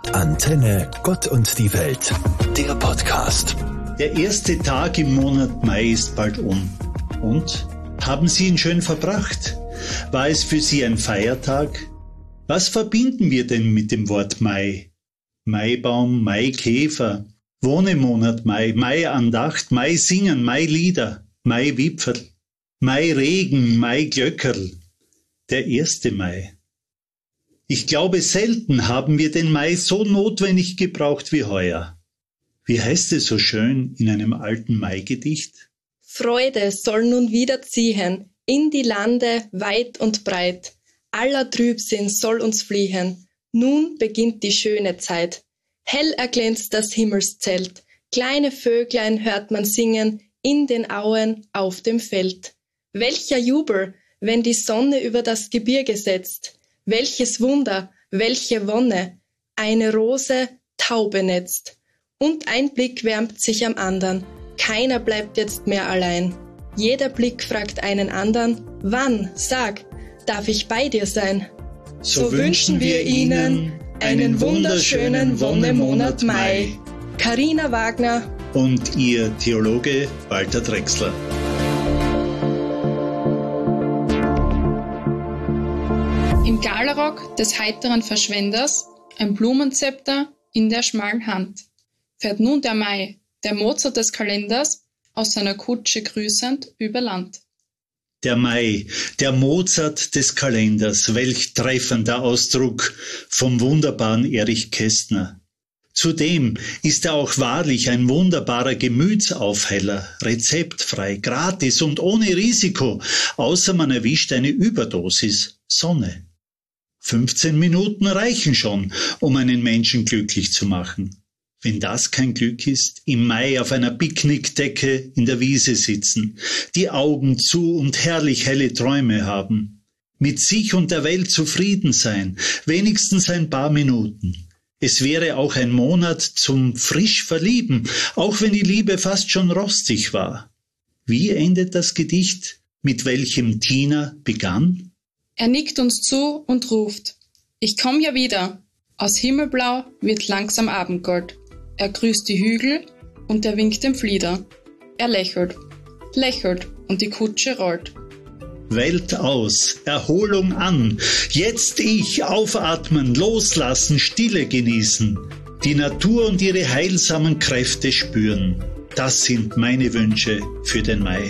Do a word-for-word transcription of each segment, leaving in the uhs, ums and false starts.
Antenne Gott und die Welt, der Podcast. Der erste Tag im Monat Mai ist bald um. Und? Haben Sie ihn schön verbracht? War es für Sie ein Feiertag? Was verbinden wir denn mit dem Wort Mai? Maibaum, Maikäfer, Wohnemonat Mai, Maiandacht, Maisingen, Mailieder, Maiwipferl, Mairegen, Maiglöckerl, der erste Mai. Ich glaube, selten haben wir den Mai so notwendig gebraucht wie heuer. Wie heißt es so schön in einem alten Maigedicht? Freude soll nun wieder ziehen, in die Lande weit und breit. Aller Trübsinn soll uns fliehen, nun beginnt die schöne Zeit. Hell erglänzt das Himmelszelt, kleine Vöglein hört man singen, in den Auen auf dem Feld. Welcher Jubel, wenn die Sonne über das Gebirge setzt. Welches Wunder, welche Wonne, eine Rose taub benetzt. Und ein Blick wärmt sich am andern, keiner bleibt jetzt mehr allein. Jeder Blick fragt einen andern, wann, sag, darf ich bei dir sein? So, so wünschen wir Ihnen einen wunderschönen Wonnemonat Mai. Carina Wagner und Ihr Theologe Walter Drechsler. Im Galarock des heiteren Verschwenders, ein Blumenzepter in der schmalen Hand, fährt nun der Mai, der Mozart des Kalenders, aus seiner Kutsche grüßend über Land. Der Mai, der Mozart des Kalenders, welch treffender Ausdruck vom wunderbaren Erich Kästner. Zudem ist er auch wahrlich ein wunderbarer Gemütsaufheller, rezeptfrei, gratis und ohne Risiko, außer man erwischt eine Überdosis Sonne. fünfzehn Minuten reichen schon, um einen Menschen glücklich zu machen. Wenn das kein Glück ist, im Mai auf einer Picknickdecke in der Wiese sitzen, die Augen zu und herrlich helle Träume haben, mit sich und der Welt zufrieden sein, wenigstens ein paar Minuten. Es wäre auch ein Monat zum frisch Verlieben, auch wenn die Liebe fast schon rostig war. Wie endet das Gedicht, mit welchem Tina begann? Er nickt uns zu und ruft, ich komm ja wieder. Aus Himmelblau wird langsam Abendgold. Er grüßt die Hügel und er winkt dem Flieder. Er lächelt, lächelt und die Kutsche rollt. Welt aus, Erholung an, jetzt ich, aufatmen, loslassen, Stille genießen, die Natur und ihre heilsamen Kräfte spüren. Das sind meine Wünsche für den Mai.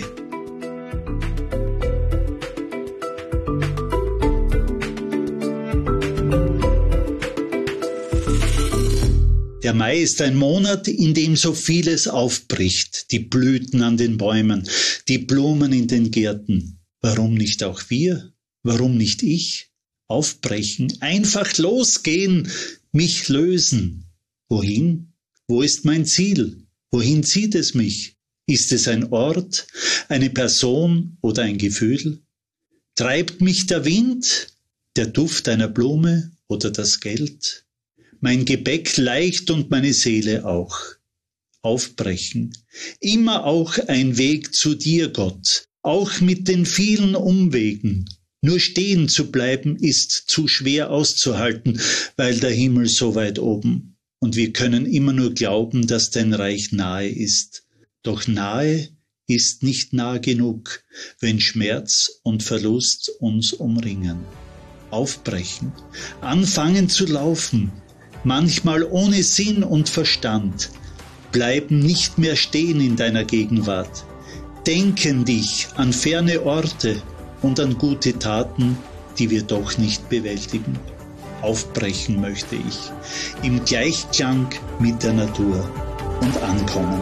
Der Mai ist ein Monat, in dem so vieles aufbricht, die Blüten an den Bäumen, die Blumen in den Gärten. Warum nicht auch wir? Warum nicht ich? Aufbrechen, einfach losgehen, mich lösen. Wohin? Wo ist mein Ziel? Wohin zieht es mich? Ist es ein Ort, eine Person oder ein Gefühl? Treibt mich der Wind, der Duft einer Blume oder das Geld? Mein Gepäck leicht und meine Seele auch. Aufbrechen. Immer auch ein Weg zu dir, Gott. Auch mit den vielen Umwegen. Nur stehen zu bleiben ist zu schwer auszuhalten, weil der Himmel so weit oben. Und wir können immer nur glauben, dass dein Reich nahe ist. Doch nahe ist nicht nah genug, wenn Schmerz und Verlust uns umringen. Aufbrechen. Anfangen zu laufen. Manchmal ohne Sinn und Verstand, bleiben nicht mehr stehen in deiner Gegenwart, denken dich an ferne Orte und an gute Taten, die wir doch nicht bewältigen. Aufbrechen möchte ich, im Gleichklang mit der Natur und ankommen.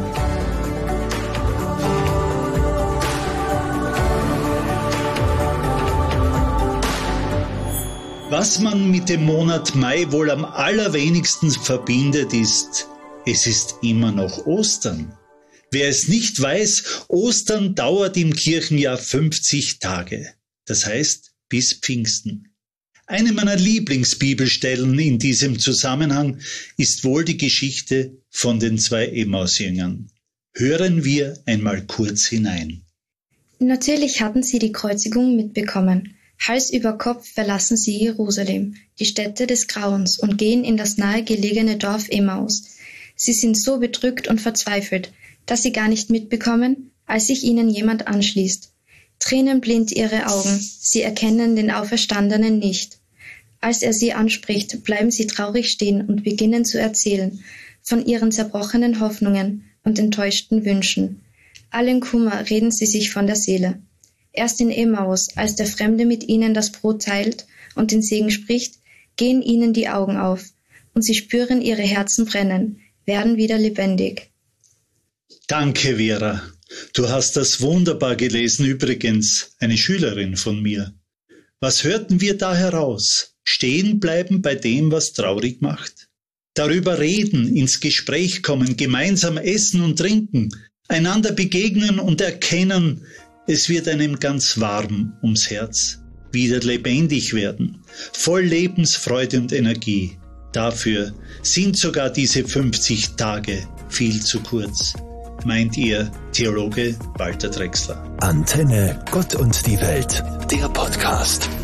Was man mit dem Monat Mai wohl am allerwenigsten verbindet, ist, es ist immer noch Ostern. Wer es nicht weiß, Ostern dauert im Kirchenjahr fünfzig Tage, das heißt bis Pfingsten. Eine meiner Lieblingsbibelstellen in diesem Zusammenhang ist wohl die Geschichte von den zwei Emmausjüngern. Hören wir einmal kurz hinein. Natürlich hatten sie die Kreuzigung mitbekommen. Hals über Kopf verlassen sie Jerusalem, die Stätte des Grauens, und gehen in das nahegelegene Dorf Emmaus. Sie sind so bedrückt und verzweifelt, dass sie gar nicht mitbekommen, als sich ihnen jemand anschließt. Tränenblind ihre Augen, sie erkennen den Auferstandenen nicht. Als er sie anspricht, bleiben sie traurig stehen und beginnen zu erzählen von ihren zerbrochenen Hoffnungen und enttäuschten Wünschen. Allen Kummer reden sie sich von der Seele. Erst in Emmaus, als der Fremde mit ihnen das Brot teilt und den Segen spricht, gehen ihnen die Augen auf und sie spüren ihre Herzen brennen, werden wieder lebendig. Danke, Vera. Du hast das wunderbar gelesen, übrigens eine Schülerin von mir. Was hörten wir da heraus? Stehen bleiben bei dem, was traurig macht? Darüber reden, ins Gespräch kommen, gemeinsam essen und trinken, einander begegnen und erkennen, es wird einem ganz warm ums Herz, wieder lebendig werden, voll Lebensfreude und Energie. Dafür sind sogar diese fünfzig Tage viel zu kurz, meint ihr Theologe Walter Drechsler. Antenne Gott und die Welt, der Podcast.